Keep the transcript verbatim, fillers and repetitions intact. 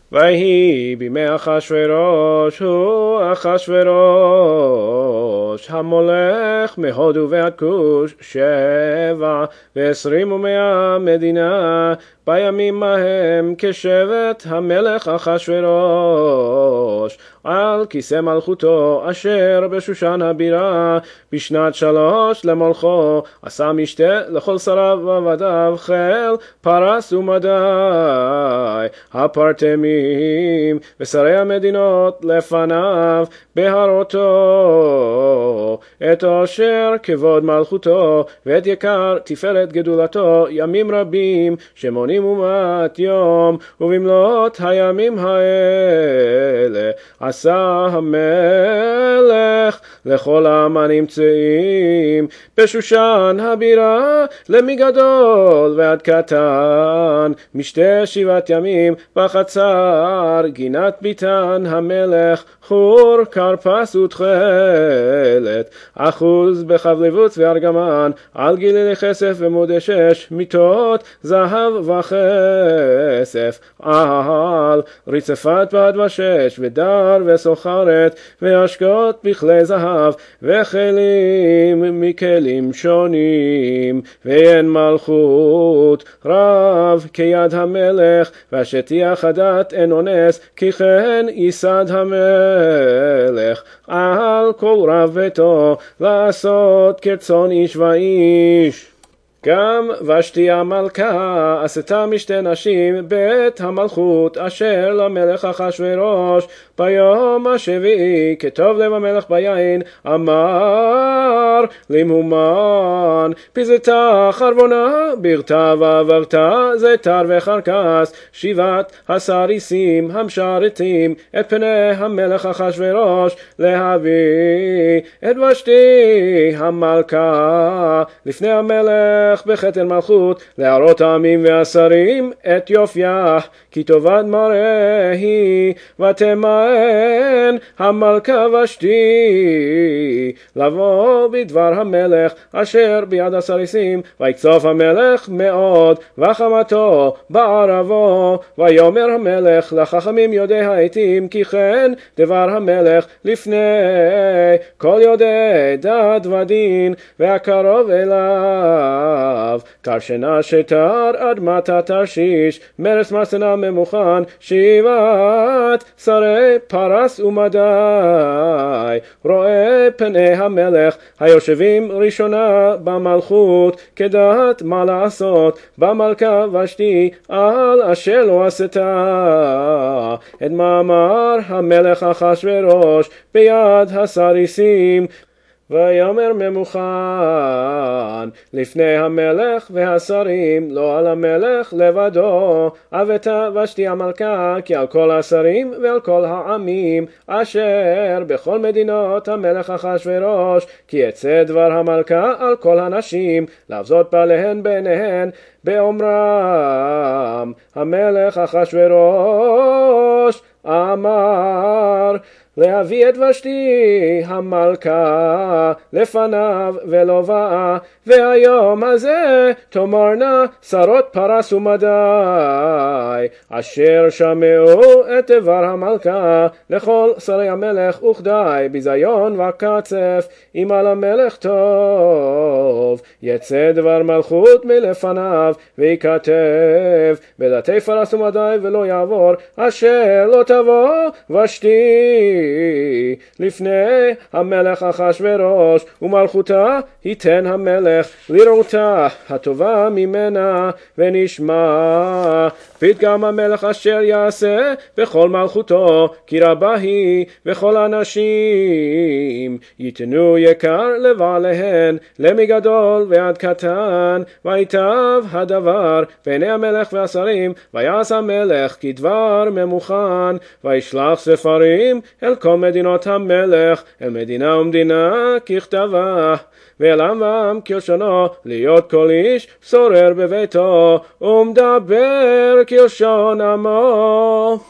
ויהי בימי אחשוורוש, הוא אחשוורוש המולך מהודו ועד כוש, שבע ועשרים ומאה מדינה, בימים ההם כשבט המלך אחשוורוש, על כיסא מלכותו אשר בשושן הבירה, בשנת שלוש למלכו, עשה משתה לכל שריו ועבדיו, חיל פרס ומדי, הפרטמים ושרי המדינות לפניו בהראותו, את אשר כבוד מלכותו ואת יקר תפארת גדולתו, ימים רבים שמונים ומעט יום, ובמלאת הימים האלה עשה המלך לכל העם הנמצאים בשושן הבירה, למגדול ועד קטן, משתה שבעת ימים בחצר גינת ביתן המלך, חור כרפס ותכלת, אחוז בחבלבוץ וארגמן, על גילילי כסף ומודי שש, מיטות זהב וכסף, על רצפת בד ושש, ודר וסוחרת, והשקות בכלי זהב, וכלים מכלים שונים, ואין מלכות רב כיד המלך, והשטיח הדת אין אונס, כי כן ייסד המלך על כל רב ביתו, לעשות כרצון איש ואיש. גם ושתי המלכה עשתה משתי נשים בית המלכות אשר למלך אחשוורוש, ביום השביעי כטוב לב המלך ביין, אמר למהומן, פיזתה חרבונה ברתה ועברתה, זיתר וחרקס, שבעת הסריסים המשרתים את פני המלך אחשוורוש, להביא את ושתי המלכה לפני המלך בחתן מלכות, להראות העמים והשרים את יופייה, כי טובת מראה היא, ותמאן המלכה ושתי לבוא בדבר המלך אשר ביד הסריסים, ויקצוף המלך מאוד וחמתו בערבו, ויאמר המלך לחכמים יודעי העתים, כי כן דבר המלך לפני כל יודעי דת ודין, והקרוב אליו קרשנה שתר אדמתה תרשיש, מרס מסנה ממוכן, שבעת שרי פרס ומדי, רואה פני המלך היושבים ראשונה במלכות, כדעת מה לעשות במלכה ושתי על אשר לא עשתה, את מאמר המלך אחשוורוש ביד הסריסים, ויאמר ממוכן לפני המלך והשרים, לא על המלך לבדו, אבתה ושתי המלכה, כי על כל השרים ועל כל העמים אשר בכל מדינות המלך אחשוורוש, כי יצא דבר המלכה על כל הנשים, להבזות בעליהן בעיניהן, באומרם המלך אחשוורוש אמר להביא את ושתי המלכה לפניו ולא באה, והיום הזה תאמרנה שרות פרס ומדי, אשר שמעו את דבר המלכה לכל שרי המלך, וכדי ביזיון וקצף אם על המלך טוב, יצא דבר מלכות מלפניו ויכתב בדתי פרס ומדי, ולא יעבור אשר לא תבוא ושתי לפני המלך אחשוורוש, ומלכותה ייתן המלך לראותה הטובה ממנה, ונשמע פתגם המלך אשר יעשה בכל מלכותו, כי רבה היא, וכל הנשים ייתנו יקר לבעליהן, למגדול ועד קטן, ויטב הדבר בעיני המלך והשרים, ויעש המלך כדבר ממוכן, וישלח ספרים אל כל מדינות המלך, אל מדינה ומדינה ככתבה, ואל עם ועם כלשונו, להיות כל איש שורר בביתו ומדבר כלשון עמו.